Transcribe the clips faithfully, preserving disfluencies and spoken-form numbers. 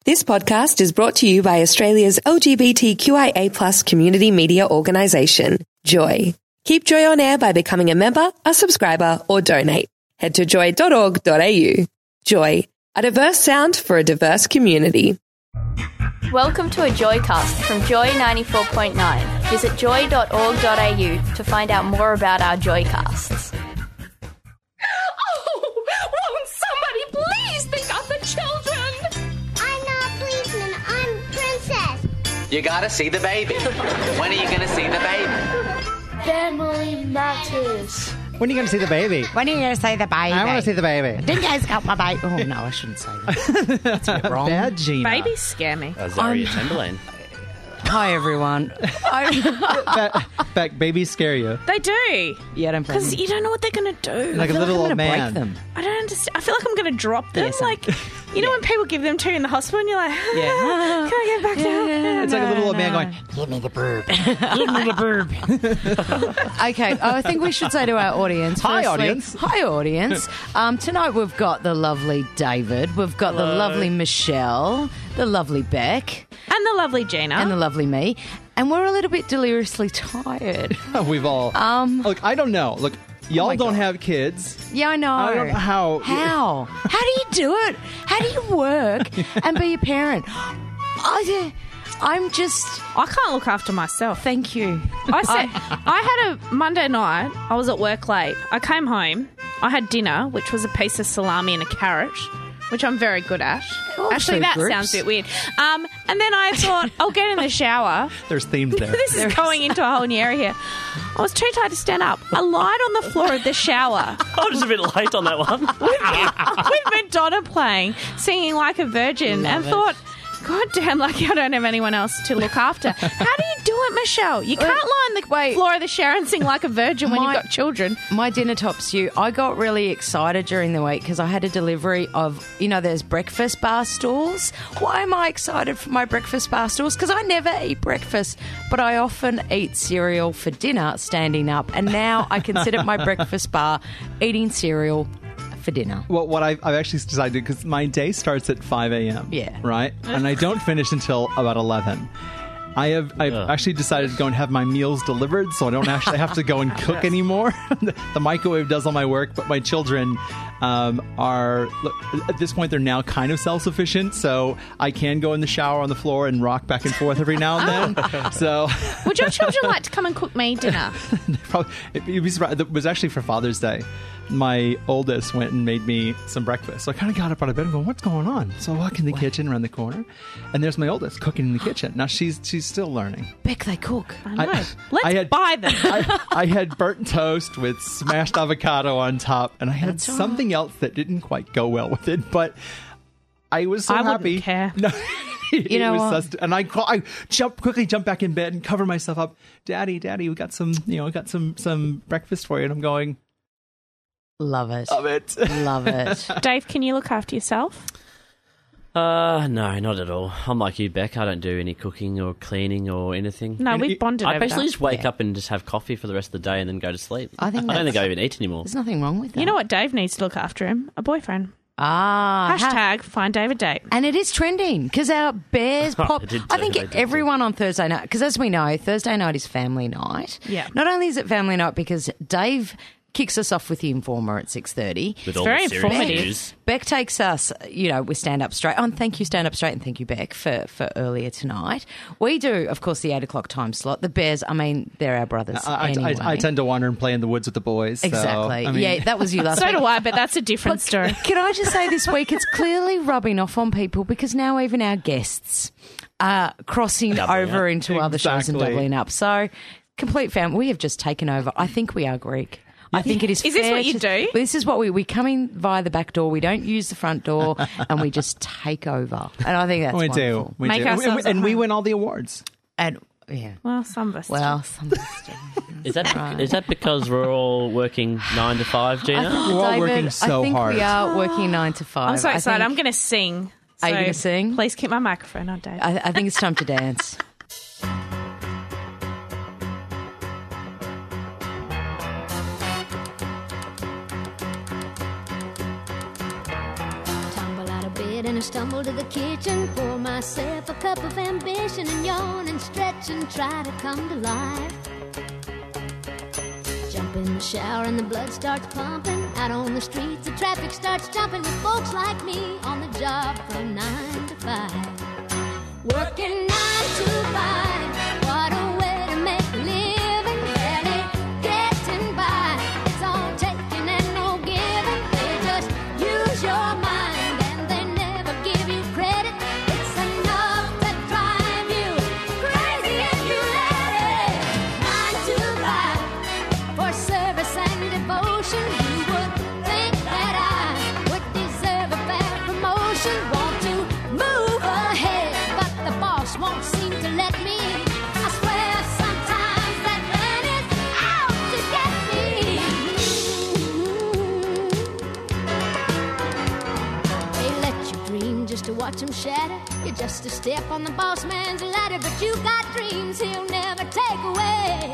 This podcast is brought to you by Australia's L G B T Q I A plus community media organisation, Joy. Keep Joy on air by becoming a member, a subscriber, or donate. Head to joy dot org dot a u. Joy, a diverse sound for a diverse community. Welcome to a Joycast from Joy ninety-four point nine. Visit joy dot org dot a u to find out more about our Joycasts. Oh, won't somebody please think of the children? I'm not a policeman, I'm princess. You gotta see the baby. When are you gonna see the baby? Family matters. When are you going to see the baby? When are you going to see the baby? I want to see the baby. Didn't you guys got my baby? Oh, no, I shouldn't say that. That's a bit wrong. Bad Gina. Babies scare me. Uh, Zaria Chamberlain. Hi, everyone. Beck, Beck, babies scare you. They do. Yeah, don't Because you don't know what they're going to do. Like a feel little like old I'm gonna man. break them. I don't understand. I feel like I'm going to drop them. Yeah, same. like, you know when people give them to you in the hospital and you're like, Yeah. can I get back now? It's like a little old man going, Give me the burp. Give me the burp. Okay, oh, I think we should say to our audience. Hi, firstly- audience. Hi, audience. Um, tonight we've got the lovely David. We've got the lovely Michelle. The lovely Beck. And the lovely Gina. And the lovely me. And we're a little bit deliriously tired. we've all. Um, Look, I don't know. Look, y'all my don't God. have kids. Yeah, I know. I don't know how. How? How do you do it? How do you work and be a parent? I, I'm just... I can't look after myself. Thank you. I said I had a Monday night. I was at work late. I came home. I had dinner, which was a piece of salami and a carrot, which I'm very good at. Oh, Actually, food that groups. sounds a bit weird. Um, and then I thought, I'll get in the shower. There's themes there. This is going into a whole new area here. I was too tired to stand up. I lied on the floor of the shower I was a bit late on that one. with Madonna playing, singing like a virgin, and thought, God damn, lucky I don't have anyone else to look after. How do you do it, Michelle? You can't lie on the Wait. floor of the shower and sing like a virgin when My- you've got children. My dinner tops you. I got really excited during the week because I had a delivery of, you know, there's breakfast bar stools. Why am I excited for my breakfast bar stools? Because I never eat breakfast, but I often eat cereal for dinner standing up. And now I consider my breakfast bar eating cereal for dinner. Well, what I've, I've actually decided, because my day starts at five a.m. Yeah. Right? And I don't finish until about eleven. I have I've Ugh. actually decided to go and have my meals delivered, so I don't actually have to go and cook anymore. The microwave does all my work, but my children um, are, look, at this point, they're now kind of self-sufficient, so I can go in the shower on the floor and rock back and forth every now and then. So Would your children like to come and cook me dinner? probably, you'd be surprised. It was actually for Father's Day. My oldest went and made me some breakfast. So I kind of got up out of bed and go, what's going on? So I walk in the kitchen around the corner, and there's my oldest cooking in the kitchen. Now she's she's still learning. Beck, they cook. I know. I- Let's I had- buy them. I, I had burnt toast with smashed avocado on top, and I had That's all something else that didn't quite go well with it, but I was so I wouldn't happy. care. No, it know was what? sus- and I call, I jump quickly, jump back in bed and cover myself up. Daddy, Daddy, we got some, you know, we got some some breakfast for you, and I'm going, Love it. love it. Love it. Dave, can you look after yourself? Uh, no, not at all. I'm like you, Beck. I don't do any cooking or cleaning or anything. No, You- we you- bonded I over basically that. just wake Yeah. up and just have coffee for the rest of the day and then go to sleep. I think I don't that's- think I even eat anymore. There's nothing wrong with that. You know what Dave needs to look after him? A boyfriend. Ah. ha- Hashtag find David Date. And it is trending because our Bears pop. It did I too, think they did everyone on Thursday night, because as we know, Thursday night is family night. Yeah. Not only is it family night because Dave kicks us off with the Informer at six thirty. With all very the serious informative. news. Beck takes us, you know, with Stand Up Straight. Oh, and thank you, Stand Up Straight, and thank you, Beck, for, for earlier tonight. We do, of course, the eight o'clock time slot. The Bears, I mean, they're our brothers I, I- anyway. I, I tend to wander and play in the woods with the boys. so, Exactly. I mean, yeah, that was you last So week. do I, but that's a different story. Can I just say this week, it's clearly rubbing off on people because now even our guests are crossing Doubling over up. into other shows and Exactly. doubling up. So, complete family. We have just taken over. I think we are Greek. I think it is. Is this fair what you to- do? This is what we we come in via the back door. We don't use the front door, and we just take over. And I think that's we wonderful. do. We Make do. And we- ourselves at and we home. win all the awards. And yeah, Well, some of us. do. well, some of us do. Is that Right. is that because we're all working nine to five, Gina? We're all David, working so I think hard. we are working nine to five. I'm so I excited. think- I'm going to sing. Are you So gonna sing? Please keep my microphone on, Dave. I, I think it's time to dance. Tumble out of bed and Gonna stumble to the kitchen, pour myself a cup of ambition, and yawn and stretch and try to come to life. Jump in the shower and the blood starts pumping. Out on the streets, the traffic starts jumping with folks like me on the job from nine to five. Working nine to five, what a way to make a living. Barely getting by, it's all taking and no giving. They just use your mind and they never give you credit. It's enough to drive you crazy if you let it. Nine to five, for service and devotion. You would think that I would deserve a fair promotion. Want to move ahead, but the boss won't seem to let me. I swear sometimes that man is out to get me. They let you dream just to watch him shatter. You're just a step on the boss man's ladder, but you got dreams he'll never take away.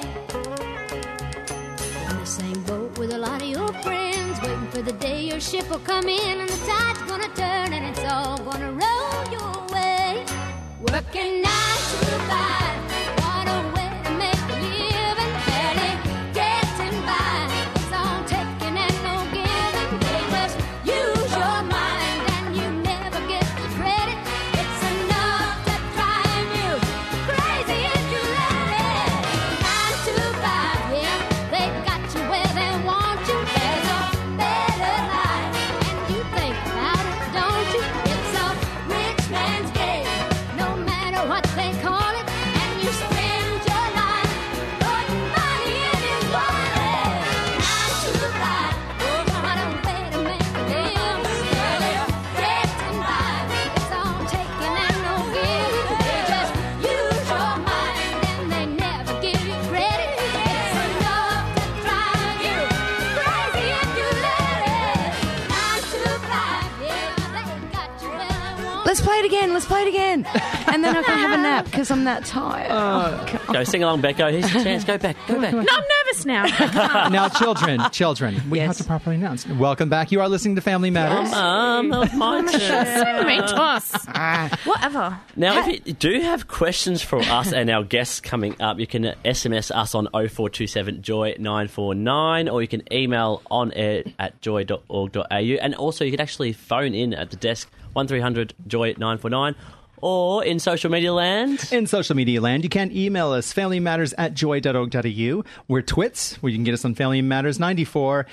In the same boat with a lot of your friends, waiting for the day your ship will come in and the tide's gonna turn and it's all gonna roll your way. Working nine to five, what a way to make a living. Barely getting by, it's all taking and no giving. They just use your mind and you never get the credit. It's enough to drive you crazy if you let it. Nine to five, yeah, they got you where they want you. There's a better life, and you think about it, don't you? It's a rich man's game, no matter what they call it, and you spend your life putting money in his wallet. Nine to five, oh, what a way to make a living. Barely getting by, it's all taking and no giving. They just use your mind and they never give you credit. It's enough to drive you crazy if you let it. Nine to five, yeah, they got you where they want. Let's play it again. Let's play it again. And then I can have a nap because I'm that tired. Oh, Go sing along, Becco. Here's your chance. Go back. Go back. No, I'm nervous now. Now, children, children, we Yes. have to properly announce. Welcome back. You are listening to Family Matters. Um, that was my turn. Mean to us. Whatever. Now, if you do have questions for us and our guests coming up, you can S M S us on oh four two seven joy nine four nine, or you can email on air at joy dot org dot a u. And also, you can actually phone in at the desk, one three hundred joy nine four nine, or in social media land. In social media land, you can email us, familymatters at joy dot org dot a u. We're Twits, where you can get us on Family Matters ninety-four,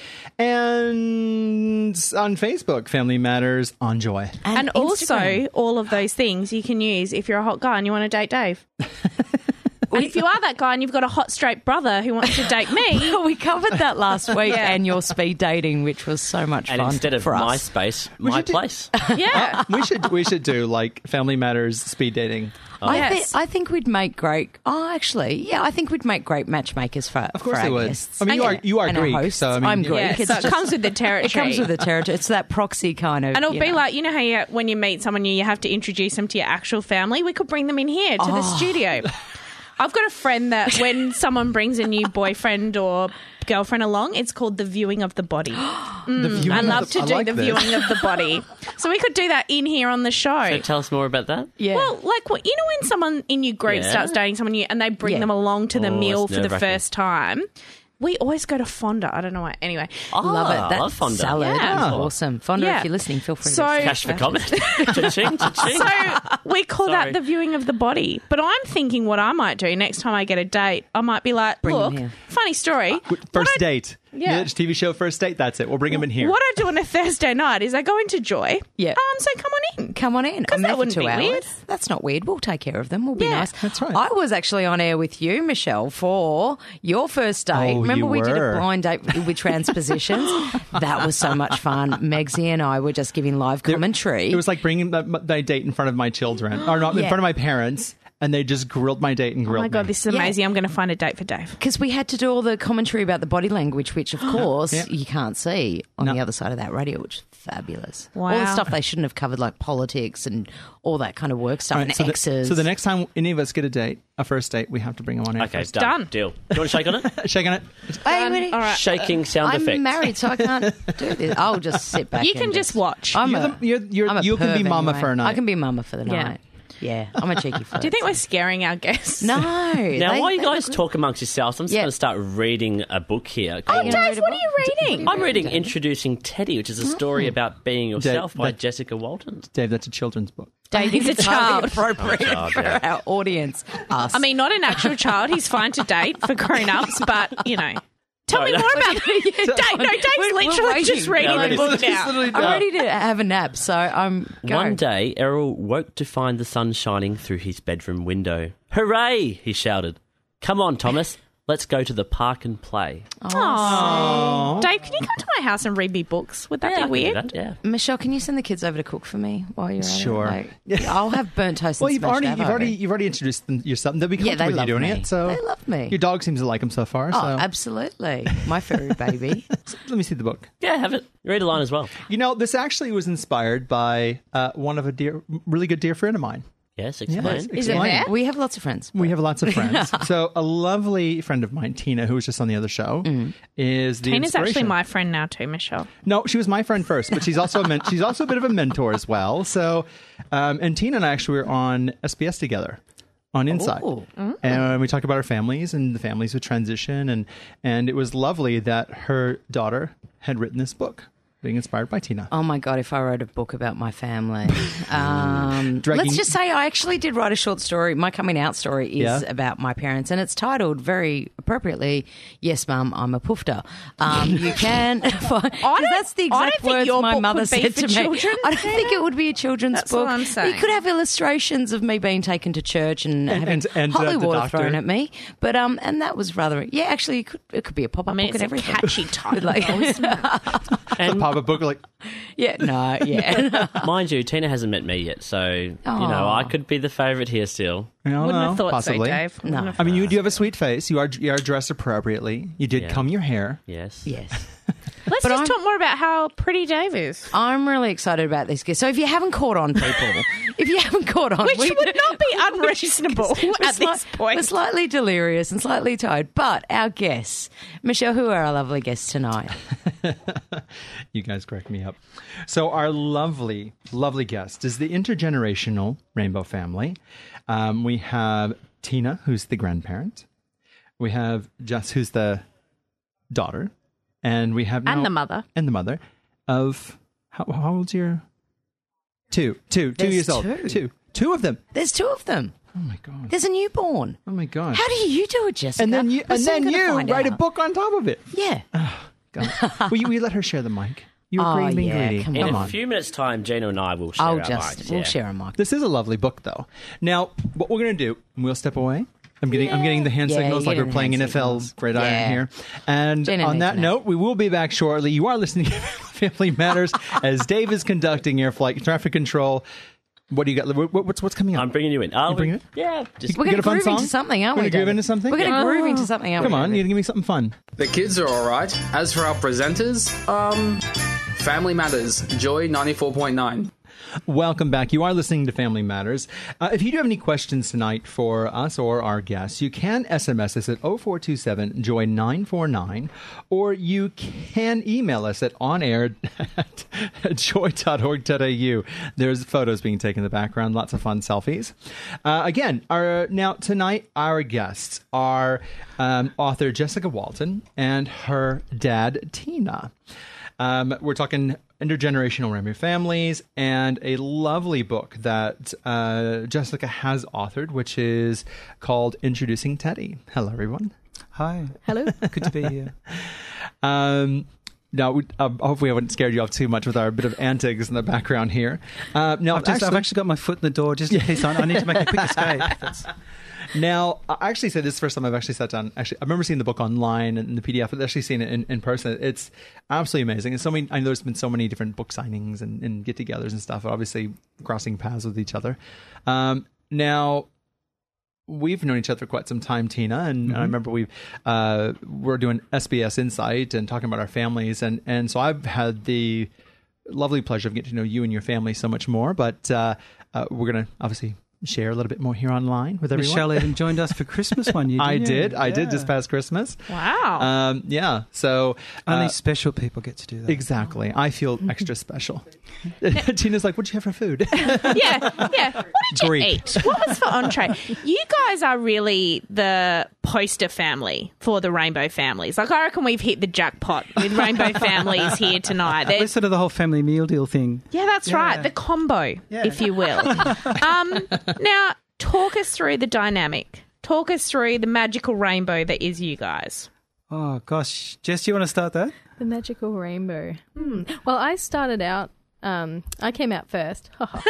and on Facebook, Family Matters on Joy. And, Instagram. also, all of those things you can use if you're a hot guy and you want to date Dave. And if you are that guy and you've got a hot straight brother who wants to date me, we covered that last week Yeah. and your speed dating, which was so much And fun instead of for us. MySpace, My should do- Place. yeah. We should we should do like Family Matters speed dating. I, Yes. thi- I think we'd make great. Oh, actually, yeah, I think we'd make great matchmakers for. Of course for they our would. guests. I mean, you are you are And our Greek, hosts. so I mean, I'm you- Greek. Yeah, It's so it just- comes with the territory. It comes with the territory. It's that proxy kind of. And it'll you be know. like, you know how you, when you meet someone new, you have to introduce them to your actual family? We could bring them in here to the Oh. studio. I've got a friend that when someone brings a new boyfriend or girlfriend along, it's called the viewing of the body. the viewing I of love the- to I do like the this. viewing of the body. So we could do that in here on the show. So tell us more about that. Yeah. Well, like, what you know when someone in your group Yeah. starts dating someone new and they bring Yeah. them along to the Oh, meal it's for the nerve-wracking. first time? We always go to Fonda. I don't know why. Anyway. Oh, Love it. I That love Fonda. salad Yeah. is awesome. Fonda, Yeah. if you're listening, feel free So- to Cash for comment. Cha-ching, cha-ching. So we call Sorry. that the viewing of the body. But I'm thinking what I might do next time I get a date, I might be like, Bring look, them here. funny story. First What I- date. Yeah. Yeah. T V show First Date. That's it. We'll bring him in here. What I do on a Thursday night is I go into Joy. Yeah. Um, so come on in. Come on in. 'Cause I'm that there for wouldn't two be hours. weird. That's not weird. We'll take care of them. We'll be Yeah. nice. That's right. I was actually on air with you, Michelle, for your first date. Oh, Remember you we did were. a blind date with transpositions? That was so much fun. Megsy and I were just giving live commentary. It was like bringing the, the date in front of my children, or not in Yeah. front of my parents. and they just grilled my date and Oh grilled my God, me. this is amazing. I'm going to find a date for Dave. Because we had to do all the commentary about the body language, which, of course, Yeah. you can't see on No. the other side of that radio, which is fabulous. All Wow. the stuff they shouldn't have covered, like politics and all that kind of work stuff, All right, and so, the, exes. so the next time any of us get a date, a first date, we have to bring them on air Okay, first. done. Done. Deal. Do you want to shake on it? Shaking it. Hey, Winnie, All right. Shaking sound I'm effects. married, so I can't do this. I'll just sit back. You and can just watch. I'm You're a, the- you're- you're- I'm a you can be perv mama anyway. for a night. I can be mama for the Yeah. night. Yeah, I'm a cheeky flirt. Do you think we're scaring our guests? No. Now, they- while you they guys look- talk amongst yourselves, I'm just Yeah. going to start reading a book here. Oh, you gonna read Dave, a what are book? you reading? I'm reading Introducing Teddy, which is a story about being yourself by that- Jessica Walton. Dave, that's a children's book. Dave, He's a it's highly child. appropriate Oh, for yeah. our audience. Us. I mean, not an actual child. He's fine to date for grown-ups, but, you know. Tell No, me no. more about that. Dave, no, Dave's We're- we're literally just waiting. reading Yeah, the I'm book now. I'm ready to have a nap, so I'm going. One day, Errol woke to find the sun shining through his bedroom window. Hooray! He shouted. Come on, Thomas. Let's go to the park and play. Aww. Dave, can you come to my house and read me books? Would that Yeah, I be can do weird? that, yeah. Michelle, can you send the kids over to cook for me while you're at Sure. it? Like, I'll have burnt toast Well, and you've smashed already, avocado. you've already, you've already introduced them yourself. They'll be Yeah, comfortable they with you love doing me. it. So They love me. Your dog seems to like them so far. Oh, so absolutely. My furry baby. let me see the book. Yeah, have it. Read a line as well. You know, this actually was inspired by uh, one of a dear, really good dear friend of mine. Yes, explain. Is it Explain. there? We have lots of friends. We have lots of friends. So a lovely friend of mine, Tina, who was just on the other show, is the Tina's actually inspiration. my friend now too, Michelle. No, she was my friend first, but she's also a men- she's also a bit of a mentor as well. So, um, and Tina and I actually were on S B S together on Inside, Oh. and we talked about our families and the families with transition, and and it was lovely that her daughter had written this book, being inspired by Tina. Oh my God, if I wrote a book about my family. Um, Dragging- let's just say I actually did write a short story. My coming out story is Yeah. about my parents, and it's titled very appropriately, Yes, Mum, I'm a poofter. Um, you can find, 'cause that's the I don't exact think words your my book mother would be said for to me. children, I don't think it would be a children's That's book. what I'm saying. You could have illustrations of me being taken to church and, And- having and- and, uh, holy the water doctor. thrown at me. But um, and that was rather, yeah, actually, it could, it could be a pop-up I mean, book it's and a everything. catchy title. Like- though, isn't it? A pop up book like Yeah, no, yeah. Mind you, Tina hasn't met me yet, so, you know, Aw. I could be the favourite here still. I don't Wouldn't know, have thought possibly. so, Dave. Wouldn't No. have I mean, you do have a sweet face. You are you are dressed appropriately. You did Yeah. comb your hair. Yes. Yes. Let's But just I'm- talk more about how pretty Dave is. I'm really excited about this gift. So if you haven't caught on, people, if you haven't caught on, Which we- would not be unreasonable we're at this slight- point. We're slightly delirious and slightly tired, but our guests, Michelle, who are our lovely guests tonight? You guys crack me up. So our lovely, lovely guest is the intergenerational Rainbow family. Um, we have Tina, who's the grandparent. We have Jess, who's the daughter, and we have And now- the mother. and the mother of how, how old's your two, two, two There's years old, two. two, two of them. There's two of them. Oh my god! There's a newborn. Oh my god! How do you do it, Jessica? and then you, We're and soon then gonna you find write a out. book on top of it. Yeah. God. will, you, will you let her share the mic? You were Oh, greedy, being yeah, greedy. come In Come a on. few minutes' time, Gina and I will share I'll our just, mics, we'll yeah. share a mic. This is a lovely book, though. Now, what we're going to do, we'll step away. I'm getting, I'm getting the hand Yeah, signals you're like we're getting playing hand N F L signals. gridiron Yeah. here. And Jenna on needs that an note, we will be back shortly. You are listening to Family Matters as Dave is conducting air flight traffic control. What do you got? What, what's what's coming up? I'm bringing you in. I'll bringing it? Yeah. Just, We're You going got to a fun groove into song? something, aren't We're we? gonna groove David? into something? We're going to Yeah. groove into something, aren't Come we? on, David? you give me something fun. The kids are alright. As for our presenters, um, Family Matters, Joy ninety-four point nine. Welcome back. You are listening to Family Matters. Uh, if you do have any questions tonight for us or our guests, you can S M S us at oh four two seven joy nine four nine, or you can email us at onair at joy dot org dot a u. There's photos being taken in the background, lots of fun selfies. Uh, again, our now tonight our guests are um, author Jessica Walton and her dad Tina. Um, we're talking intergenerational Rainbow families and a lovely book that uh, Jessica has authored, which is called Introducing Teddy. Hello, everyone. Hi. Hello. Good to be here. Um, now, we, uh, hopefully, I haven't scared you off too much with our bit of antics in the background here. Uh, now, I've, just, actually, I've actually got my foot in the door just in case I, I need to make a quick escape. That's, Now, I actually said this is the first time I've actually sat down. Actually, I remember seeing the book online and the P D F, but actually seeing it in, in person. It's absolutely amazing. And so many, I know there's been so many different book signings and, and get-togethers and stuff. Obviously, crossing paths with each other. Um, now, we've known each other for quite some time, Tina, and mm-hmm. I remember we uh, we're doing S B S Insight and talking about our families, and, and so I've had the lovely pleasure of getting to know you and your family so much more, but uh, uh, we're going to obviously share a little bit more here online with everyone. Michelle even joined us for Christmas one year. I didn't you? did. I yeah. did this past Christmas. Wow. Um, yeah. So only uh, special people get to do that. Exactly. I feel extra special. Tina's like, "What'd you have for food?" yeah, yeah. What did you Greek. eat? What was for entree? You guys are really the poster family for the rainbow families. Like, I reckon we've hit the jackpot with rainbow families here tonight. We're sort of the whole family meal deal thing. Yeah, that's yeah. right. The combo, yeah. if you will. um, now, talk us through the dynamic. Talk us through the magical rainbow that is you guys. Oh, gosh. Jess, do you want to start that? The magical rainbow. Hmm. Well, I started out, um, I came out first.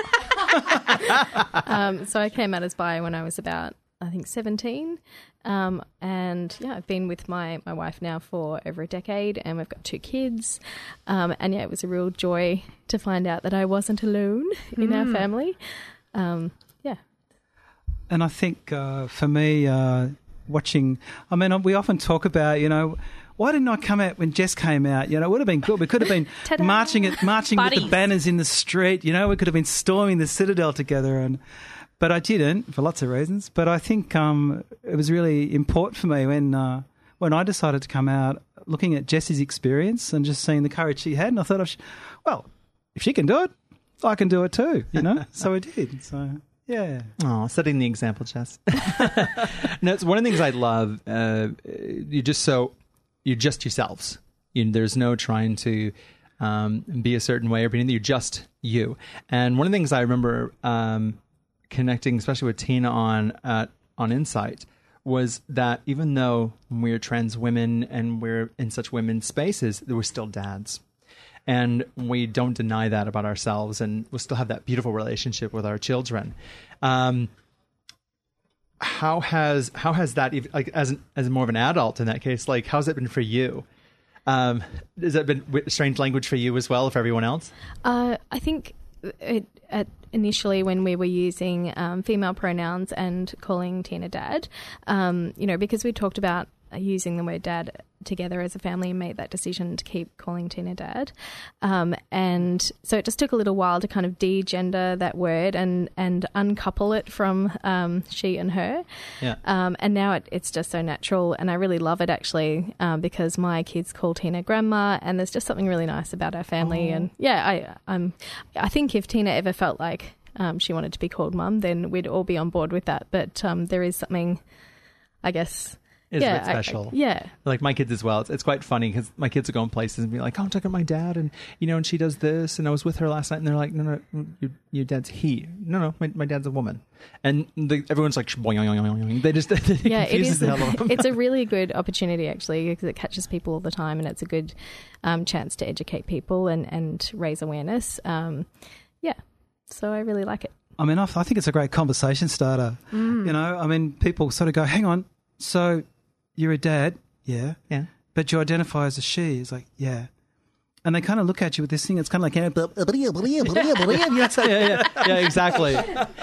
um, so I came out as bi when I was about, I think, seventeen. Um, and, yeah, I've been with my, my wife now for over a decade, and we've got two kids. Um, and, yeah, it was a real joy to find out that I wasn't alone in Mm. our family. Um, yeah. And I think uh, for me, uh, watching, I mean, we often talk about, you know, why didn't I come out when Jess came out? You know, it would have been good. We could have been Ta-da. marching it, marching with the Buddies. banners in the street. You know, we could have been storming the Citadel together. And but I didn't for lots of reasons. But I think um, it was really important for me when uh, when I decided to come out, looking at Jessie's experience and just seeing the courage she had. And I thought, I should, well, if she can do it, I can do it too. You know, so I did. So. Yeah. Oh, setting the example, Jess. No, it's one of the things I love. Uh, you just so you're just yourselves. You, there's no trying to um, be a certain way or anything. You're just you. And one of the things I remember um, connecting, especially with Tina on uh, on Insight, was that even though we're trans women and we're in such women's spaces, we're still dads. And we don't deny that about ourselves, and we'll still have that beautiful relationship with our children. Um, how has how has that, even, like as an, as more of an adult in that case, like how's it been for you? Um, has that been strange language for you as well, for everyone else? Uh, I think it, at initially when we were using um, female pronouns and calling Tina dad, um, you know, because we talked about using the word dad together as a family and made that decision to keep calling Tina dad. Um, and so it just took a little while to kind of de-gender that word and, and uncouple it from um, she and her. Yeah. Um, and now it, it's just so natural, and I really love it actually um, because my kids call Tina grandma, and there's just something really nice about our family. Oh. And yeah, I, I'm, I think if Tina ever felt like um, she wanted to be called mum, then we'd all be on board with that. But um, there is something, I guess... Is yeah, a bit special. I, I, yeah. Like my kids as well. It's, it's quite funny because my kids are going places and be like, oh, I'm talking to my dad, and, you know, and she does this, and I was with her last night, and they're like, no, no, your, your dad's he. No, no, my, my dad's a woman. And the, everyone's like, boing, they just, they yeah, it is. the hell out of them. It's a really good opportunity actually because it catches people all the time, and it's a good um, chance to educate people and, and raise awareness. Um, yeah, so I really like it. I mean, I, I think it's a great conversation starter. Mm. You know, I mean, people sort of go, hang on, so... You're a dad, yeah, yeah, but you identify as a she. It's like, yeah, and they kind of look at you with this thing. It's kind of like, yeah, yeah, yeah, yeah, exactly.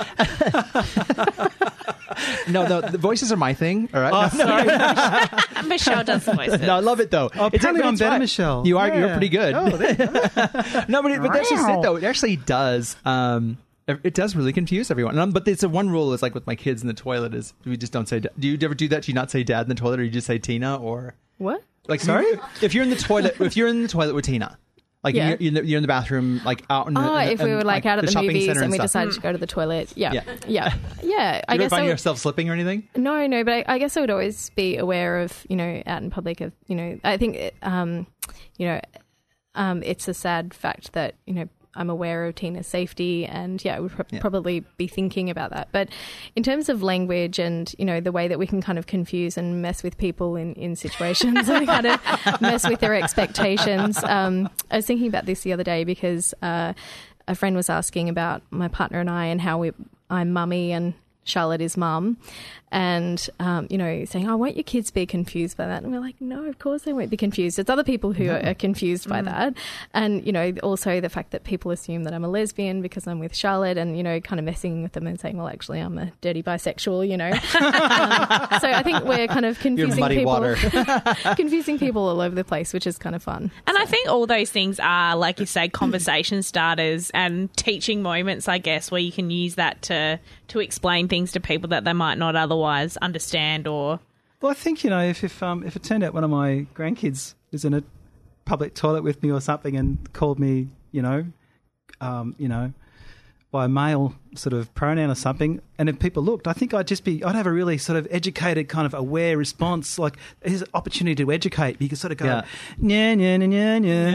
no, no, the voices are my thing. All right, oh, no, sorry. Michelle does voices. No, I love it though. Oh, apparently I'm better, right. Michelle. You are. Yeah. You're pretty good. Oh, no, but, it, but that's just it though. It actually does. Um, It does really confuse everyone. Um, but it's a one rule is like with my kids in the toilet is we just don't say. Do you ever do that? Do you not say dad in the toilet, or you just say Tina, or what? Like sorry, if you're in the toilet, if you're in the toilet with Tina, like yeah. you're, you're, in the, you're in the bathroom, like out. In the, oh, in the, if we were like, like out at the, the movies and, and we stuff. decided to go to the toilet, yeah, yeah, yeah, yeah. I you guess ever find I would, yourself slipping or anything? No, no, but I, I guess I would always be aware of, you know, out in public of, you know, I think, um, you know, um, it's a sad fact that, you know, I'm aware of Tina's safety, and yeah, I would pro- yeah. probably be thinking about that. But in terms of language and, you know, the way that we can kind of confuse and mess with people in, in situations and kind of mess with their expectations, um, I was thinking about this the other day because uh, a friend was asking about my partner and I and how we, I'm mummy and Charlotte is mum, and, um, you know, saying, oh, won't your kids be confused by that? And we're like, no, of course they won't be confused. It's other people who no. are confused by mm. that. And, you know, also the fact that people assume that I'm a lesbian because I'm with Charlotte and, you know, kind of messing with them and saying, well, actually, I'm a dirty bisexual, you know. um, so I think we're kind of confusing people, confusing people all over the place, which is kind of fun. And so. I think all those things are, like you say, conversation starters and teaching moments, I guess, where you can use that to to explain things to people that they might not otherwise understand. Or well, I think, you know, if if um if it turned out one of my grandkids was in a public toilet with me or something and called me, you know, um, you know, by a male sort of pronoun or something, and if people looked, I think I'd just be, I'd have a really sort of educated, kind of aware response. Like, here's an opportunity to educate. You can sort of go, yeah, yeah, yeah, yeah,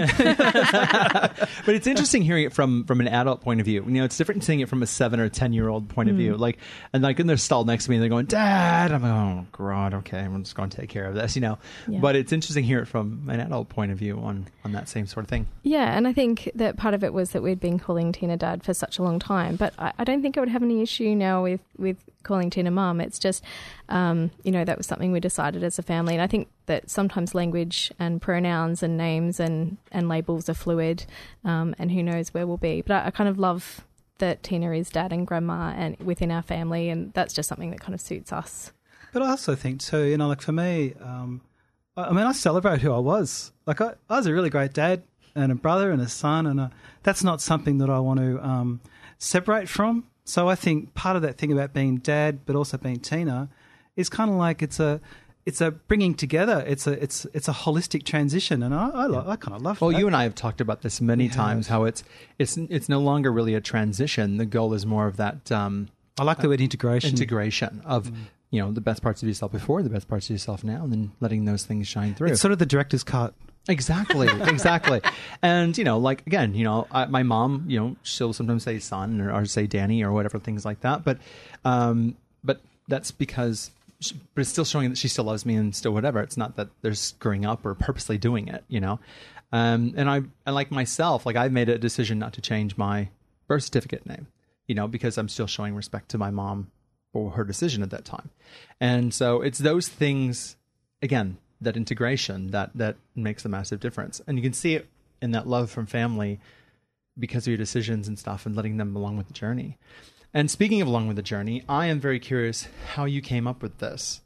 yeah. But it's interesting hearing it from from an adult point of view. You know, it's different seeing it from a seven or ten year old point of Mm. view. Like, and like, and they're stalled next to me, and they're going, "Dad," I'm like, "Oh God, okay, I'm just going to take care of this," you know. Yeah. But it's interesting to hear it from an adult point of view on on that same sort of thing. Yeah, and I think that part of it was that we'd been calling Tina Dad for such a long time, but I, I don't think I would have any issue now with, with calling Tina Mum. It's just, um, you know, that was something we decided as a family, and I think that sometimes language and pronouns and names and, and labels are fluid, um, and who knows where we'll be. But I, I kind of love that Tina is Dad and Grandma and within our family, and that's just something that kind of suits us. But I also think too, you know, like for me, um, I, I mean, I celebrate who I was. Like I, I was a really great dad and a brother and a son, and a, that's not something that I want to um, separate from. So I think part of that thing about being Dad, but also being Tina, is kind of like it's a it's a bringing together. It's a it's it's a holistic transition, and I I, yeah. I kind of love. Well, that. you and I have talked about this many We times. have. How it's it's it's no longer really a transition. The goal is more of that. Um, I like the word integration. Integration of. Mm. You know, the best parts of yourself before, the best parts of yourself now, and then letting those things shine through. It's sort of the director's cut. Exactly, exactly. And, you know, like, again, you know, I, my mom, you know, she'll sometimes say son or, or say Danny or whatever, things like that. But um, but that's because, she, but it's still showing that she still loves me and still whatever. It's not that they're screwing up or purposely doing it, you know. Um, and I, and like myself, like I've made a decision not to change my birth certificate name, you know, because I'm still showing respect to my mom for her decision at that time. And so it's those things, again, that integration that that makes a massive difference. And you can see it in that love from family because of your decisions and stuff and letting them along with the journey. And speaking of along with the journey, I am very curious how you came up with this.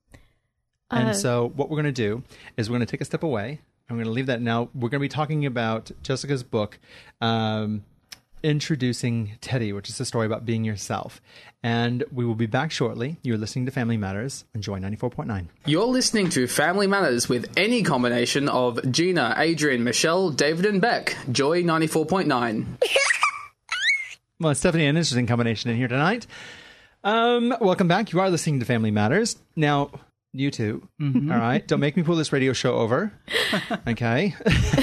Uh, and so what we're going to do is we're going to take a step away. I'm going to leave that now. We're going to be talking about Jessica's book, um, Introducing Teddy, which is a story about being yourself. And we will be back shortly. You're listening to Family Matters on Joy ninety-four point nine. You're listening to Family Matters with any combination of Gina, Adrian, Michelle, David and Beck. Joy ninety-four point nine. Well, it's definitely an interesting combination in here tonight. Um, welcome back. You are listening to Family Matters. Now, you two, mm-hmm. all right? Don't make me pull this radio show over. Okay.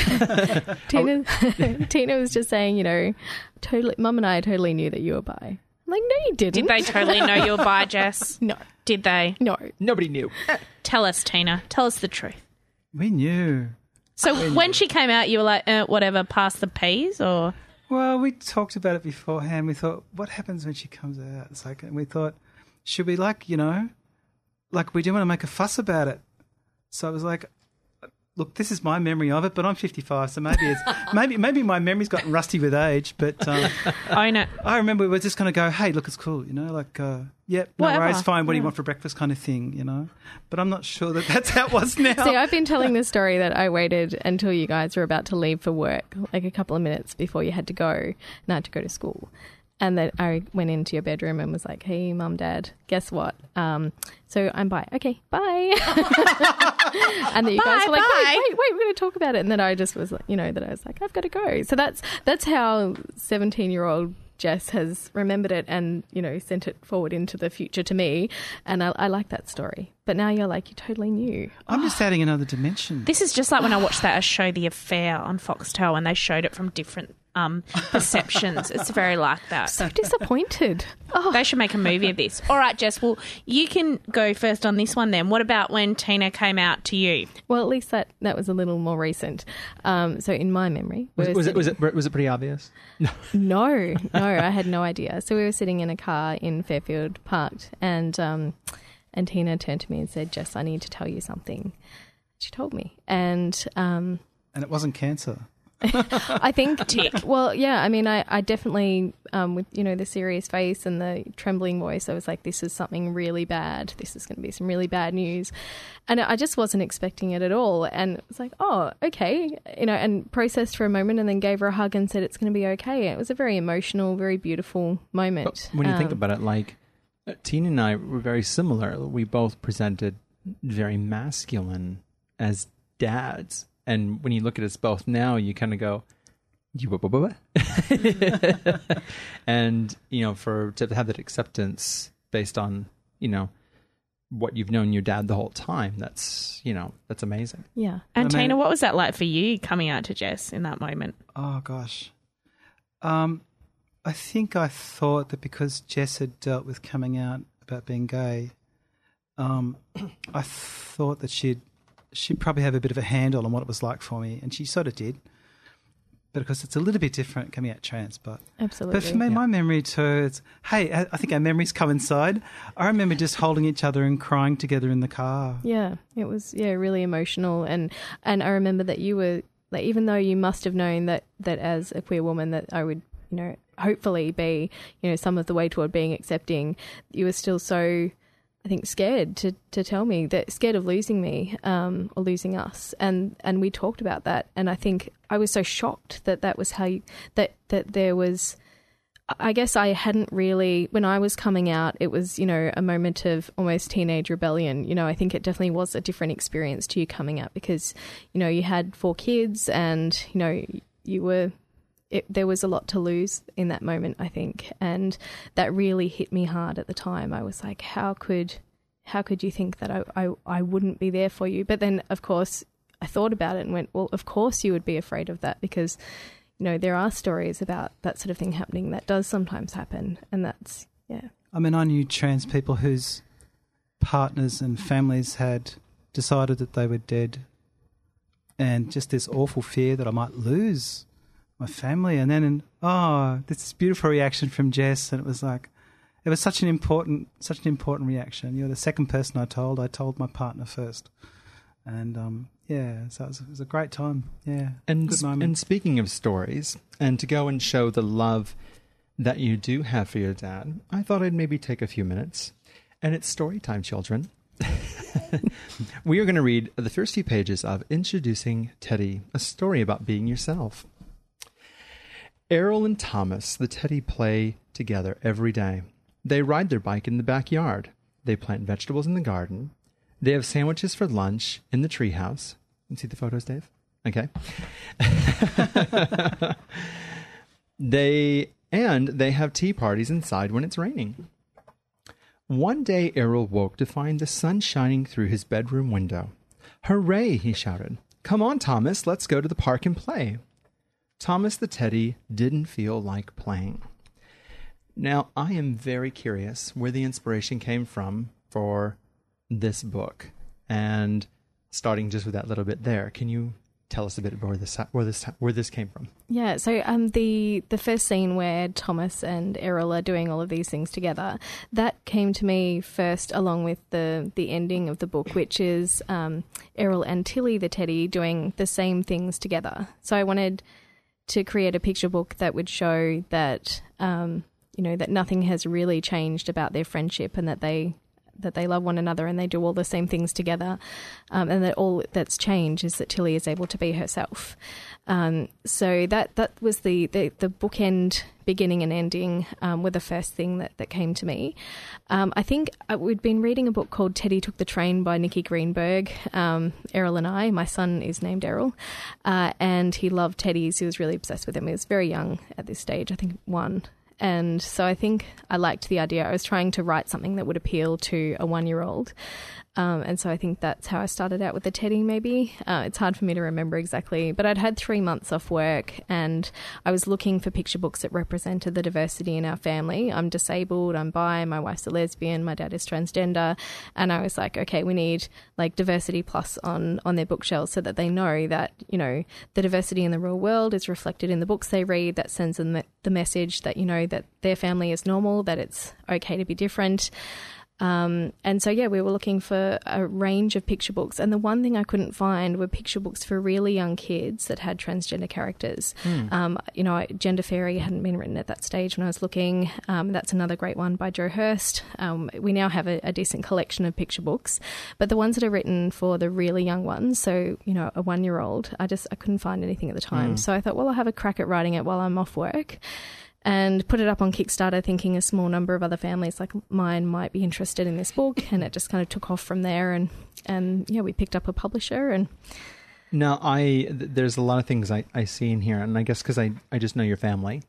Tina, Tina was just saying, you know, totally. Mum and I totally knew that you were bi. I'm like, no, you didn't. Did they totally know you were bi, Jess? No. Did they? No. Nobody knew. Tell us, Tina. Tell us the truth. We knew. So we when knew. she came out, you were like, uh, whatever, pass the peas, or? Well, we talked about it beforehand. We thought, what happens when she comes out? It's like, and we thought, should we like, you know, like we didn't want to make a fuss about it. So it was like, look, this is my memory of it, but I'm fifty-five, so maybe it's maybe maybe my memory's gotten rusty with age. But um, I know. I remember we were just going to go, hey, look, it's cool, you know, like, uh, yeah, no Whatever. worries, fine. What do you Yeah. want for breakfast, kind of thing, you know. But I'm not sure that that's how it was now. See, I've been telling this story that I waited until you guys were about to leave for work, like a couple of minutes before you had to go, and I had to go to school. And then I went into your bedroom and was like, hey, Mum, Dad, guess what? Um, so I'm bi. Okay, bye. And then you guys Bye, were like, bye. wait, wait, wait, we're going to talk about it. And then I just was like, you know, that I was like, I've got to go. So that's that's how seventeen-year-old Jess has remembered it and, you know, sent it forward into the future to me. And I, I like that story. But now you're like, you totally knew. I'm just adding another dimension. This is just like when I watched that show, The Affair, on Foxtel, and they showed it from different um, perceptions. It's very like that. So disappointed. Oh. They should make a movie of this. All right, Jess, well, you can go first on this one then. What about when Tina came out to you? Well, at least that, that was a little more recent. Um, so in my memory... Was, was, it, was, it, was it pretty obvious? No. no, no, I had no idea. So we were sitting in a car in Fairfield, parked, and um, and Tina turned to me and said, Jess, I need to tell you something. She told me. And... Um, and it wasn't cancer. I think, well, yeah, I mean, I, I definitely, um, with, you know, the serious face and the trembling voice, I was like, this is something really bad. This is going to be some really bad news. And I just wasn't expecting it at all. And it was like, oh, okay, you know, and processed for a moment and then gave her a hug and said it's going to be okay. And it was a very emotional, very beautiful moment. But when you um, think about it, like, Tina and I were very similar. We both presented very masculine as dads. And when you look at us both now, you kind of go, you blah, blah, blah, blah. And, you know, for to have that acceptance based on, you know, what you've known your dad the whole time, that's, you know, that's amazing. Yeah. And I mean, Tina, what was that like for you coming out to Jess in that moment? Oh, gosh. Um, I think I thought that because Jess had dealt with coming out about being gay, um, I thought that she'd she'd probably have a bit of a handle on what it was like for me, and she sort of did. But of course, it's a little bit different coming out trans. But absolutely. But for me, yeah. my memory too, it's, hey, I think our memories coincide. I remember just holding each other and crying together in the car. Yeah, it was, yeah, really emotional. And, and I remember that you were, like, even though you must have known that, that as a queer woman that I would, you know, hopefully be, you know, some of the way toward being accepting, you were still so... I think scared to, to tell me that scared of losing me um, or losing us, and and we talked about that, and I think I was so shocked that that was how you, that that there was. I guess I hadn't really, when I was coming out, it was, you know, a moment of almost teenage rebellion. You know, I think it definitely was a different experience to you coming out because, you know, you had four kids and, you know, you were. It, there was a lot to lose in that moment, I think, and that really hit me hard at the time. I was like, how could how could you think that I, I, I wouldn't be there for you? But then, of course, I thought about it and went, well, of course you would be afraid of that because, you know, there are stories about that sort of thing happening that does sometimes happen, and that's, yeah. I mean, I knew trans people whose partners and families had decided that they were dead, and just this awful fear that I might lose my family, and then and, oh, this beautiful reaction from Jess, and it was like, it was such an important, such an important reaction. You're the second person I told. I told my partner first, and um, yeah, so it was, it was a great time. Yeah, and good moment. And speaking of stories, and to go and show the love that you do have for your dad, I thought I'd maybe take a few minutes, and it's story time, children. We are going to read the first few pages of Introducing Teddy, a story about being yourself. Errol and Thomas, the Teddy, play together every day. They ride their bike in the backyard. They plant vegetables in the garden. They have sandwiches for lunch in the treehouse. You see the photos, Dave? Okay. they and they have tea parties inside when it's raining. One day, Errol woke to find the sun shining through his bedroom window. "Hooray!" he shouted. "Come on, Thomas, let's go to the park and play." Thomas the Teddy didn't feel like playing. Now, I am very curious where the inspiration came from for this book. And starting just with that little bit there, can you tell us a bit where this where this where this came from? Yeah, so um, the the first scene where Thomas and Errol are doing all of these things together, that came to me first, along with the the ending of the book, which is um, Errol and Tilly the Teddy doing the same things together. So I wanted to create a picture book that would show that um, you know that nothing has really changed about their friendship, and that they that they love one another and they do all the same things together, um, and that all that's changed is that Tilly is able to be herself. Um, so that that was the, the, the bookend, beginning and ending, um, were the first thing that, that came to me. Um, I think we'd been reading a book called Teddy Took the Train by Nikki Greenberg, um, Errol and I. My son is named Errol, uh, and he loved teddies. He was really obsessed with them. He was very young at this stage, I think one. And so I think I liked the idea. I was trying to write something that would appeal to a one-year-old. Um, and so I think that's how I started out with the Teddy, maybe. Uh, it's hard for me to remember exactly. But I'd had three months off work and I was looking for picture books that represented the diversity in our family. I'm disabled, I'm bi, my wife's a lesbian, my dad is transgender. And I was like, okay, we need like diversity plus on, on their bookshelves so that they know that, you know, the diversity in the real world is reflected in the books they read. That sends them the, the message that, you know, that their family is normal, that it's okay to be different. Um, and so, yeah, we were looking for a range of picture books. And the one thing I couldn't find were picture books for really young kids that had transgender characters. Mm. Um, you know, Gender Fairy hadn't been written at that stage when I was looking. Um, that's another great one by Joe Hurst. Um, we now have a, a decent collection of picture books. But the ones that are written for the really young ones, so, you know, a one-year-old, I just I couldn't find anything at the time. Mm. So I thought, well, I'll have a crack at writing it while I'm off work. And put it up on Kickstarter thinking a small number of other families like mine might be interested in this book, and it just kind of took off from there. And, and yeah, we picked up a publisher. And now, I th- there's a lot of things I, I see in here, and I guess because I, I just know your family,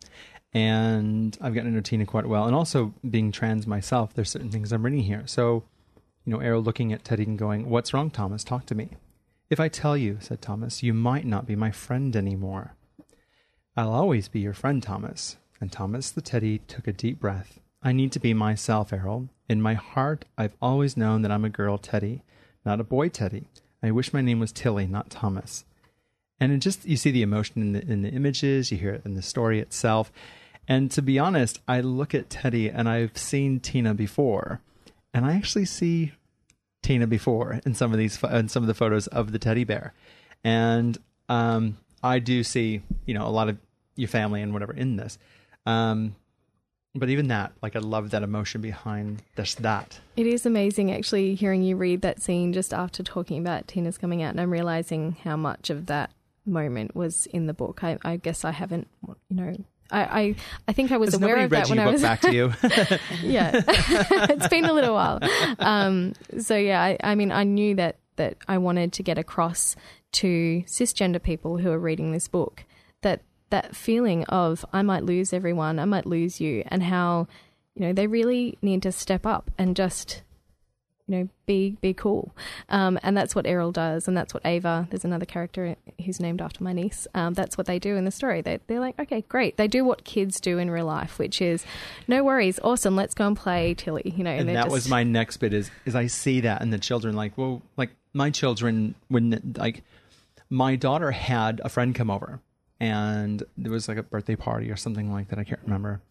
and I've gotten to know Tina quite well. And also, being trans myself, there's certain things I'm reading here. So, you know, Errol looking at Teddy and going, "What's wrong, Thomas? Talk to me." "If I tell you," said Thomas, "you might not be my friend anymore." "I'll always be your friend, Thomas." And Thomas the Teddy took a deep breath. "I need to be myself, Errol. In my heart, I've always known that I'm a girl Teddy, not a boy Teddy. I wish my name was Tilly, not Thomas." And it just, you see the emotion in the, in the images, you hear it in the story itself. And to be honest, I look at Teddy and I've seen Tina before, and I actually see Tina before in some of these, in some of the photos of the teddy bear. And um, I do see, you know, a lot of your family and whatever in this. Um, but even that, like, I love that emotion behind just that. It is amazing actually hearing you read that scene just after talking about Tina's coming out, and I'm realizing how much of that moment was in the book. I, I guess I haven't, you know, I, I, I think I was Has aware nobody of read that when your I was book back to you. Yeah, it's been a little while. Um, so yeah, I, I mean, I knew that that I wanted to get across to cisgender people who are reading this book that. that feeling of I might lose everyone, I might lose you, and how, you know, they really need to step up and just, you know, be be cool. Um, and that's what Errol does, and that's what Ava, there's another character who's named after my niece, um, that's what they do in the story. They, they're like, okay, great. They do what kids do in real life, which is, no worries, awesome, let's go and play Tilly. You know, and that just... was my next bit is, is I see that in the children, like, well, like my children, when, like, my daughter had a friend come over, and there was like a birthday party or something like that. I can't remember.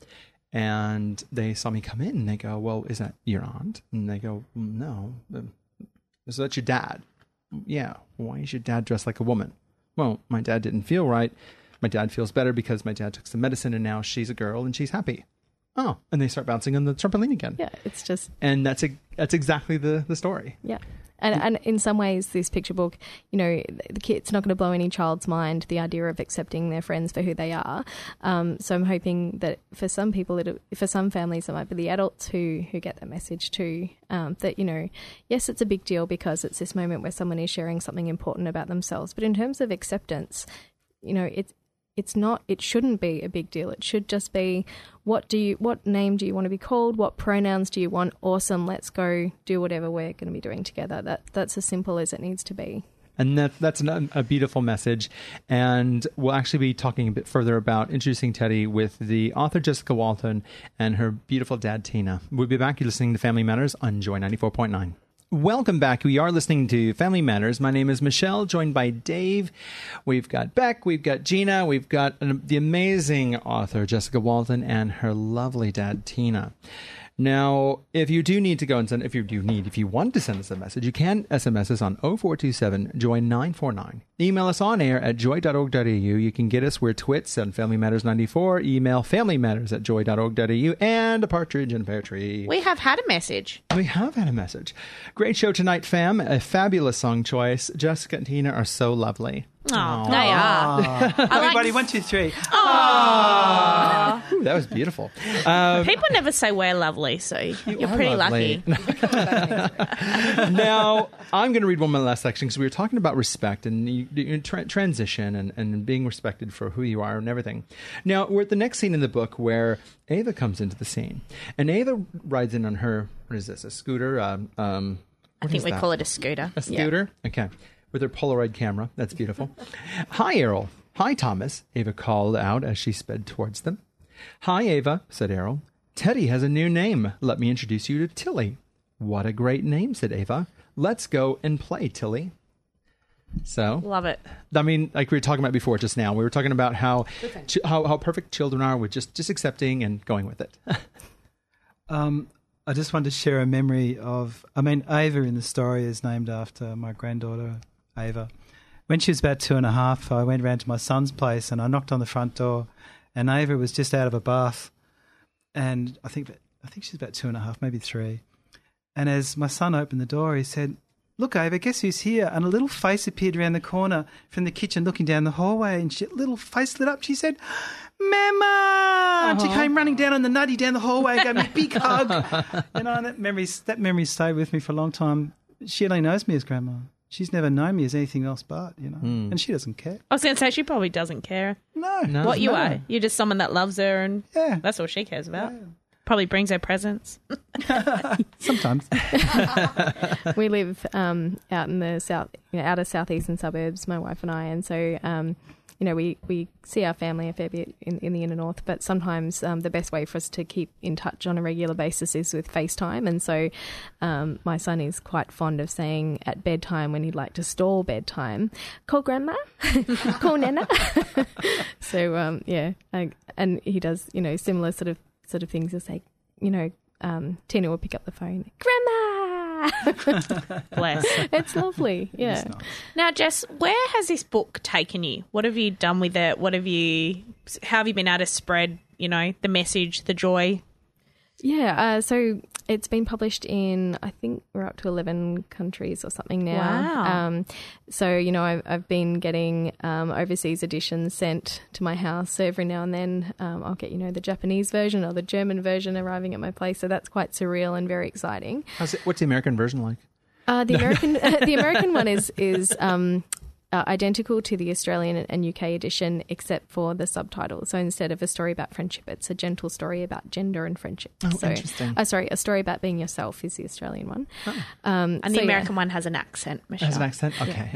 And they saw me come in and they go, "Well, is that your aunt?" And they go, "No." "So that's your dad?" "Yeah." "Why is your dad dressed like a woman?" "Well, my dad didn't feel right. My dad feels better because my dad took some medicine and now she's a girl and she's happy." "Oh." And they start bouncing on the trampoline again. Yeah, it's just... And that's a, that's exactly the, the story. Yeah. And and in some ways, this picture book, you know, the kid, it's not going to blow any child's mind, the idea of accepting their friends for who they are. Um, so I'm hoping that for some people, it, for some families, it might be the adults who, who get that message too, um, that, you know, yes, it's a big deal because it's this moment where someone is sharing something important about themselves. But in terms of acceptance, you know, it's It's not, it shouldn't be a big deal. It should just be, what do you, what name do you want to be called? What pronouns do you want? Awesome. Let's go do whatever we're going to be doing together. That That's as simple as it needs to be. And that, that's an, a beautiful message. And we'll actually be talking a bit further about introducing Teddy with the author Jessica Walton and her beautiful dad, Tina. We'll be back. You're listening to Family Matters on Joy ninety-four point nine. Welcome back. We are listening to Family Matters. My name is Michelle, joined by Dave. We've got Beck, we've got Gina, we've got an, the amazing author Jessica Walton and her lovely dad Tina. Now, if you do need to go and send, if you do need, if you want to send us a message, you can S M S us on oh four two seven, joy nine four nine. Email us on air at joy dot org dot a u. You can get us, we're twits on Family Matters ninety-four. Email familymatters at joy dot org dot a u, and a partridge in a pear tree. We have had a message. We have had a message. Great show tonight, fam. A fabulous song choice. Jessica and Tina are so lovely. Oh, they are. Everybody, one, two, three. Aww. Ooh, that was beautiful. Um, People never say we're lovely, so you're are pretty lovely. lucky. Now, I'm going to read one more last section because we were talking about respect and you, you, tra- transition and, and being respected for who you are and everything. Now, we're at the next scene in the book where Ava comes into the scene. And Ava rides in on her, what is this, a scooter? Um, um, I What think is we that? call it a scooter. A scooter? Okay. With her Polaroid camera. That's beautiful. Hi, Errol. Hi, Thomas. Ava called out as she sped towards them. Hi, Ava, said Errol. Teddy has a new name. Let me introduce you to Tilly. What a great name, said Ava. Let's go and play, Tilly. So, Love it. I mean, like we were talking about before just now, we were talking about how ch- how, how perfect children are with just, just accepting and going with it. Um, I just wanted to share a memory of, I mean, Ava in the story is named after my granddaughter, Ava. When she was about two and a half, I went round to my son's place and I knocked on the front door and Ava was just out of a bath. And I think I think she's about two and a half, maybe three. And as my son opened the door, he said, "Look, Ava, guess who's here?" And a little face appeared around the corner from the kitchen looking down the hallway and she little face lit up. She said, "Mama!" And she came running down on the nutty down the hallway and gave me a big hug. You know, and that memory, that memory stayed with me for a long time. She only knows me as Grandma. She's never known me as anything else but, you know, Mm. and she doesn't care. I was going to say, she probably doesn't care No. No. what you no. are. You're just someone that loves her, and Yeah. that's all she cares about. Probably brings her presents. Sometimes. We live um, out in the south, you know, outer southeastern suburbs, my wife and I, and so um, you know we, we see our family a fair bit in, in the inner north. But sometimes um, the best way for us to keep in touch on a regular basis is with FaceTime, and so um, my son is quite fond of saying at bedtime when he'd like to stall bedtime, "Call Grandma, call Nana." So um, yeah, I, and he does you know similar sort of sort of things. He'll say, you know, um, Tina will pick up the phone, "Grandma." Bless. It's lovely. Yeah. It's nice. Now, Jess, where has this book taken you? What have you done with it? What have you, how have you been able to spread, you know, the message, the joy? Yeah. Uh, so it's been published in, I think we're up to eleven countries or something now. Wow. Um, so, you know, I've, I've been getting um, overseas editions sent to my house. So every now and then um, I'll get, you know, the Japanese version or the German version arriving at my place. So that's quite surreal and very exciting. How's it, what's the American version like? Uh, the American the American one is is um, uh, identical to the Australian and U K edition, except for the subtitle. So instead of a story about friendship, it's a gentle story about gender and friendship. Oh, so, interesting. Uh, sorry, a story about being yourself is the Australian one. Oh. Um, And so, the American yeah. one has an accent, Michelle. Has an accent? Okay.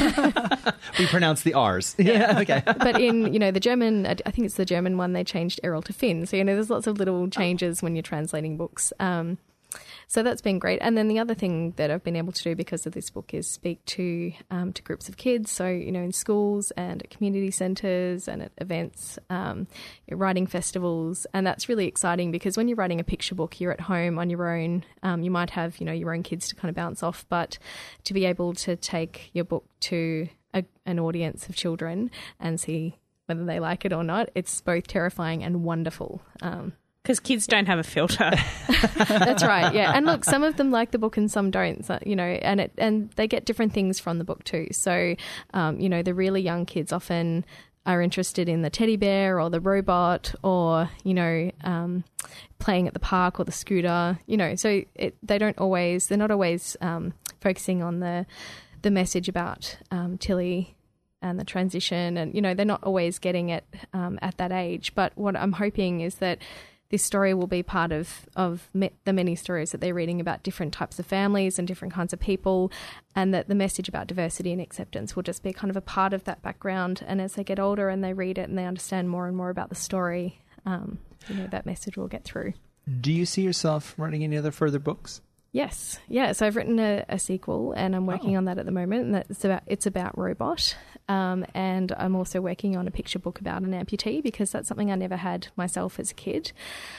Yeah. We pronounce the R's. Yeah, okay. But in, you know, the German, I think it's the German one, they changed Errol to Finn. So, you know, there's lots of little changes when you're translating books. Um, so that's been great. And then the other thing that I've been able to do because of this book is speak to um, to groups of kids. So, you know, in schools and at community centres and at events, um, writing festivals. And that's really exciting because when you're writing a picture book, you're at home on your own. Um, you might have, you know, your own kids to kind of bounce off. But to be able to take your book to a, an audience of children and see whether they like it or not, it's both terrifying and wonderful. Um Because kids don't have a filter. That's right, yeah. And look, some of them like the book and some don't, so, you know, and it and they get different things from the book too. So, um, you know, the really young kids often are interested in the teddy bear or the robot or, you know, um, playing at the park or the scooter, you know. So it, they don't always, they're not always um, focusing on the, the message about um, Tilly and the transition and, you know, they're not always getting it um, at that age. But what I'm hoping is that this story will be part of, of me, the many stories that they're reading about different types of families and different kinds of people, and that the message about diversity and acceptance will just be kind of a part of that background. And as they get older and they read it and they understand more and more about the story, um, you know, that message will get through. Do you see yourself writing any other further books? Yes, yeah. So I've written a, a sequel, and I'm working Oh. on that at the moment. And that's about it's about Robot, um, and I'm also working on a picture book about an amputee because that's something I never had myself as a kid.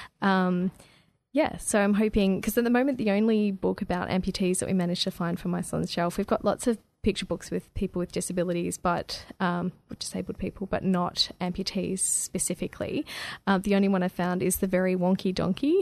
Um, yeah, so I'm hoping because at the moment the only book about amputees that we managed to find for my son's shelf, we've got lots of picture books with people with disabilities, but um, disabled people, but not amputees specifically. Uh, the only one I found is the Very Wonky Donkey.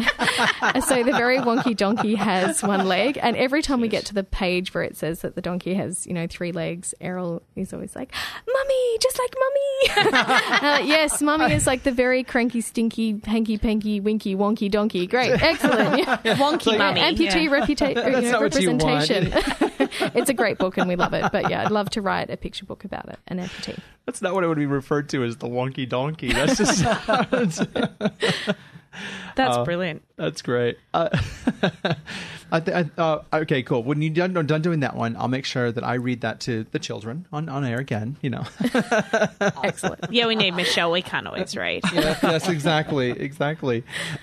So the Very Wonky Donkey has one leg, and every time we get to the page where it says that the donkey has, you know, three legs, Errol is always like, "Mummy, just like Mummy." uh, yes, Mummy is like the very cranky, stinky, hanky, panky, winky, wonky donkey. Great, excellent. Yeah. Wonky Yeah, mummy. amputee Yeah. reputa- you That's know, not what you want. representation. It's a great book and we love it. But yeah, I'd love to write a picture book about it, an amputee. That's not what it would be referred to as the wonky donkey. That's just sounds... That's Oh, brilliant. That's great. Uh, I th- I, uh, okay, cool. When you're done, done doing that one, I'll make sure that I read that to the children on, on air again, you know. Excellent. Yeah, we need Michelle. We can't always read. Yeah, yes, exactly. Exactly.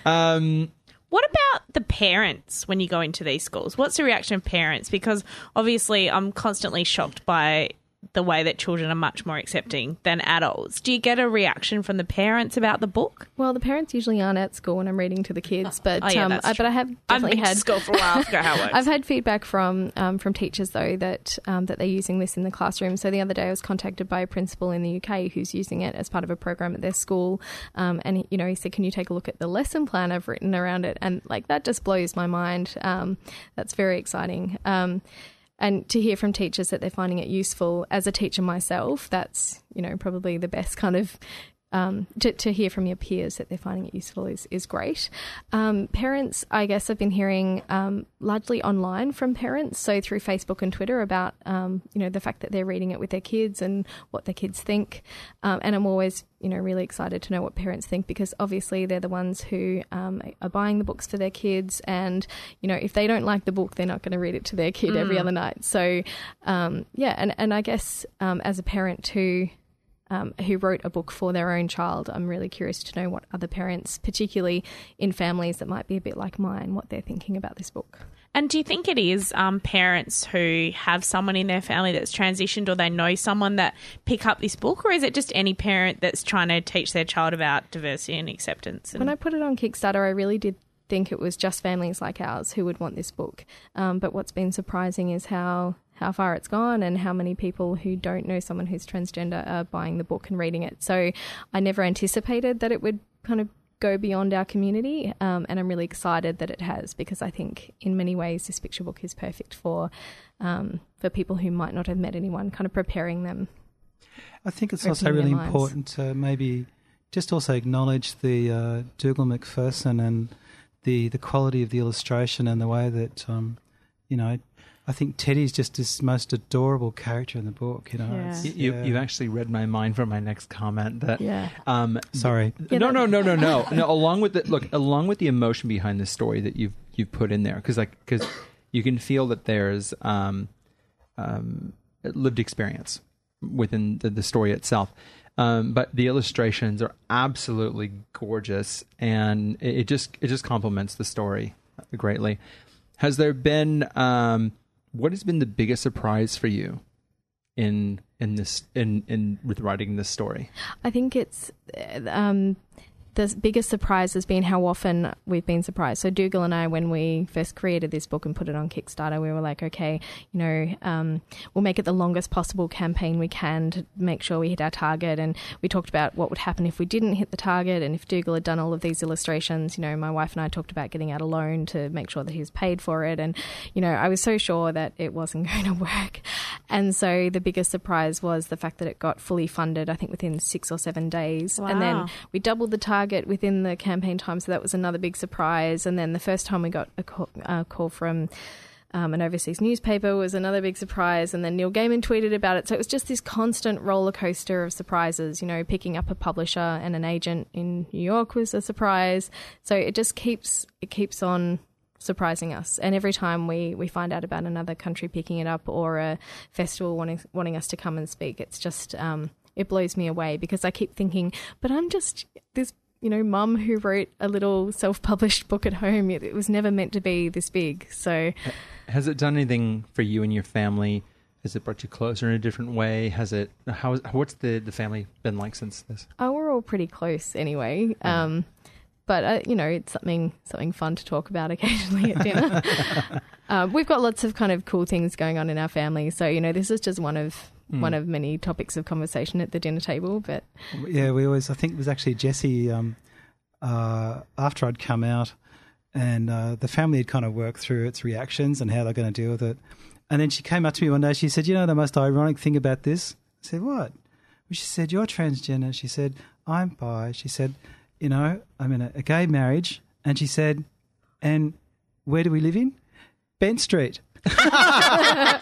Um, What about the parents when you go into these schools? What's the reaction of parents? Because obviously I'm constantly shocked by the way that children are much more accepting than adults. Do you get a reaction from the parents about the book? Well, the parents usually aren't at school when I'm reading to the kids, but Oh, yeah, um, that's I, but I have I've definitely been to had school for a while. I forgot how it works. I've had feedback from um, from teachers though that um, that they're using this in the classroom. So the other day I was contacted by a principal in the U K who's using it as part of a program at their school, um, and he, you know he said, "Can you take a look at the lesson plan I've written around it?" And like that just blows my mind. Um, that's very exciting. Um, And to hear from teachers that they're finding it useful, as a teacher myself, that's, you know, probably the best kind of, um, to, to hear from your peers that they're finding it useful is, is great. Um, parents, I guess I've been hearing um, largely online from parents, so through Facebook and Twitter about, um, you know, the fact that they're reading it with their kids and what their kids think. Um, and I'm always, you know, really excited to know what parents think, because obviously they're the ones who um, are buying the books for their kids, and, you know, if they don't like the book, they're not going to read it to their kid mm. every other night. So, um, yeah, and, and I guess um, as a parent too, um, who wrote a book for their own child, I'm really curious to know what other parents, particularly in families that might be a bit like mine, what they're thinking about this book. And do you think it is um, parents who have someone in their family that's transitioned, or they know someone that pick up this book, or is it just any parent that's trying to teach their child about diversity and acceptance? And- when I put it on Kickstarter, I really did think it was just families like ours who would want this book. Um, but what's been surprising is how how far it's gone and how many people who don't know someone who's transgender are buying the book and reading it. So I never anticipated that it would kind of go beyond our community, um, and I'm really excited that it has, because I think in many ways this picture book is perfect for um, for people who might not have met anyone, kind of preparing them. I think it's also really important to maybe just also acknowledge the uh, Dougal Macpherson and the, the quality of the illustration and the way that, um, you know, I think Teddy's just this most adorable character in the book. You know, Yeah. It's, You, yeah. you've actually read my mind for my next comment. That Yeah. um, Sorry. Yeah, no, that- no, no, no, no, no. Along with the look, along with the emotion behind the story that you've you've put in there, because like because you can feel that there's um, um, lived experience within the, the story itself. Um, but the illustrations are absolutely gorgeous, and it, it just it just complements the story greatly. Has there been um, what has been the biggest surprise for you in in this in, in with writing this story? I think it's um, the biggest surprise has been how often we've been surprised. So Dougal and I, when we first created this book and put it on Kickstarter, we were like, okay, you know, um, we'll make it the longest possible campaign we can to make sure we hit our target. And we talked about what would happen if we didn't hit the target, and if Dougal had done all of these illustrations. You know, my wife and I talked about getting out a loan to make sure that he was paid for it. And, you know, I was so sure that it wasn't going to work. And so the biggest surprise was the fact that it got fully funded, I think within six or seven days. Wow. And then we doubled the target within the campaign time, so that was another big surprise. And then the first time we got a call, a call from um, an overseas newspaper was another big surprise. And then Neil Gaiman tweeted about it. So it was just this constant roller coaster of surprises. You know, picking up a publisher and an agent in New York was a surprise. So it just keeps it keeps on surprising us. And every time we, we find out about another country picking it up, or a festival wanting wanting us to come and speak, it's just um, it blows me away, because I keep thinking, but I'm just this, you know, mum who wrote a little self-published book at home. It, it was never meant to be this big. So, has it done anything for you and your family? Has it brought you closer in a different way? Has it? How? What's the, the family been like since this? Oh, we're all pretty close anyway. Yeah. Um, but uh, you know, it's something something fun to talk about occasionally at dinner. um, we've got lots of kind of cool things going on in our family. So, you know, this is just one of Mm. one of many topics of conversation at the dinner table. But yeah, we always, I think it was actually Jessie, um, uh, after I'd come out, and uh, the family had kind of worked through its reactions and how they're going to deal with it. And then she came up to me one day, she said, you know the most ironic thing about this? I said, what? Well, she said, you're transgender. She said, I'm bi. She said, you know, I'm in a, a gay marriage. And she said, and where do we live in? Bent Street.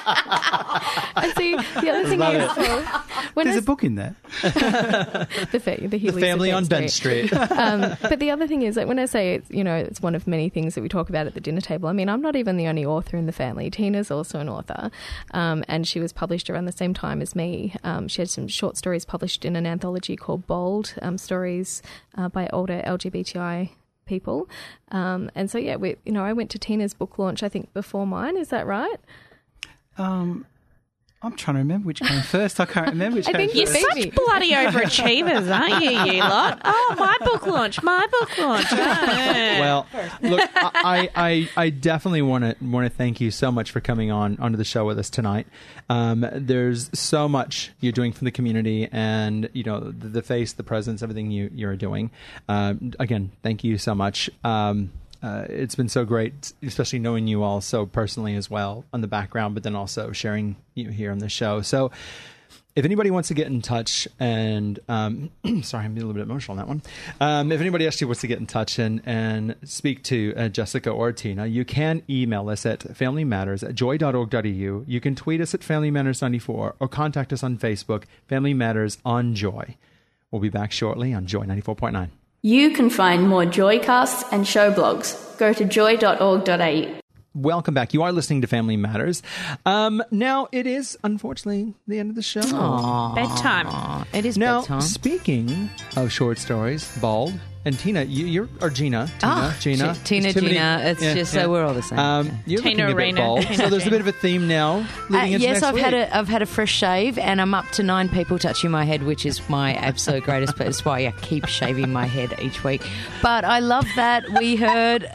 And see, the other thing Love is, it. well, when There's I a book in there. the, fa- the, The Healy's family of on Bench Street. um, but the other thing is that when I say it's, you know, it's one of many things that we talk about at the dinner table, I mean, I'm not even the only author in the family. Tina's also an author, um, and she was published around the same time as me. Um, she had some short stories published in an anthology called Bold, um, stories uh, by older L G B T I people. Um, and so, yeah, we, you know, I went to Tina's book launch, I think, before mine. Is that right? Um, I'm trying to remember which came first. I can't remember which I came think you first. beat Such me. bloody overachievers, aren't you, you lot? Oh, my book launch, my book launch. Oh. Well, look, I, I, I definitely want to want to thank you so much for coming on onto the show with us tonight. Um, there's so much you're doing for the community, and you know the, the face, the presence, everything you you're doing. Um, again, thank you so much. Um, Uh, it's been so great, especially knowing you all so personally as well on the background, but then also sharing you here on the show. So if anybody wants to get in touch and, um, sorry, I'm a little bit emotional on that one. Um, if anybody actually wants to get in touch and, and speak to uh, Jessica or Tina, you can email us at familymatters at joy dot org dot e u. You can tweet us at Family Matters ninety-four or contact us on Facebook, Family Matters on Joy. We'll be back shortly on Joy ninety-four point nine. You can find more Joycasts and show blogs. Go to joy dot org dot a u. Welcome back. You are listening to Family Matters. Um, now, it is, unfortunately, the end of the show. Aww. Bedtime. It is now, bedtime. speaking of short stories, Bald, and Tina, you, you're, or Gina, Tina, Ah, Gina. G- Tina, It's too many- Gina. It's just so we're all the same. Um, you're Tina, looking a bit Rena, bald, Tina, so there's a Gina. bit of a theme now Uh, leading into yes, next I've week. had a I've had a fresh shave, and I'm up to nine people touching my head, which is my absolute greatest. But it's why I keep shaving my head each week. But I love that we heard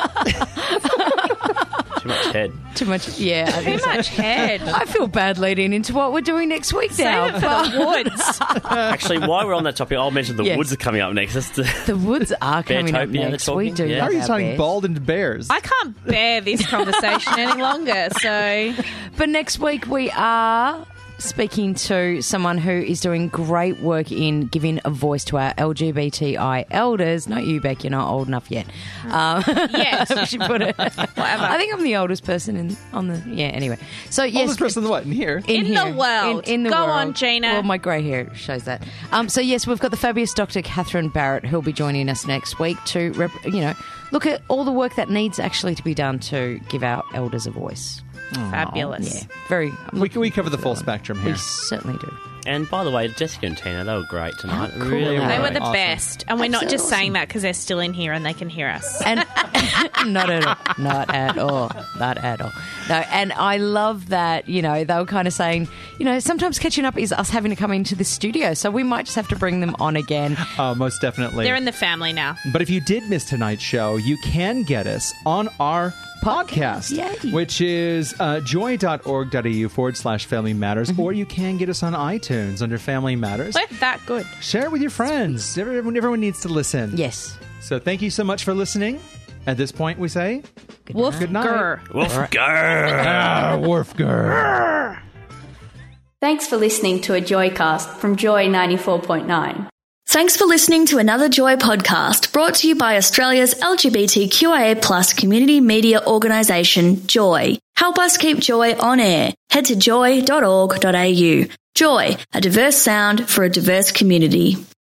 Too much head. too much. Yeah, I Too think so. much head. I feel bad leading into what we're doing next week now. Save it for the woods. Actually, while we're on that topic, I'll mention the Yes. woods are coming up next. That's the, The woods are coming up Beartopia, they're next. We talking, do. yeah. How love are you our talking bears. bald and bears? I can't bear this conversation any longer, so... But next week we are speaking to someone who is doing great work in giving a voice to our L G B T I elders. Not you, Beck, you're not old enough yet. Um, Yes. we should put it. Whatever. I think I'm the oldest person in on the. Yeah. Anyway, so yes, Oldest person in what? In here? in, In here. the world. In, in the Go world. on, Gina. Well, my grey hair shows that. Um, so yes, we've got the fabulous Doctor Catherine Barrett who'll be joining us next week to, rep- you know, look at all the work that needs actually to be done to give our elders a voice. Fabulous. Yeah, very. I'm We, looking we cover the full forward to that one. spectrum We here. certainly do. and by the way, Jessica and Tina, they were great tonight. cool. Really, They They were were the Awesome. best. And we're not just Absolutely. saying that because they're still in here and they can hear us. And not at all, not at all, not at all. No, and I love that. You know, they were kind of saying, you know, sometimes catching up is us having to come into the studio, so we might just have to bring them on again. Oh, most definitely. They're in the family now. But if you did miss tonight's show, you can get us on our podcast, Yay. which is uh, joy dot org dot e u forward slash Family Matters, or you can get us on iTunes under Family Matters. We're that good. Share it with your friends. Everyone, everyone needs to listen. Yes. So thank you so much for listening. At this point, we say Wolf good night. grr. Wolf, grr. Ah, Wolfgar. Thanks for listening to a Joycast from Joy ninety-four point nine. Thanks for listening to another Joy podcast brought to you by Australia's L G B T Q I A plus community media organisation, Joy. Help us keep Joy on air. Head to joy dot org dot a u. Joy, a diverse sound for a diverse community.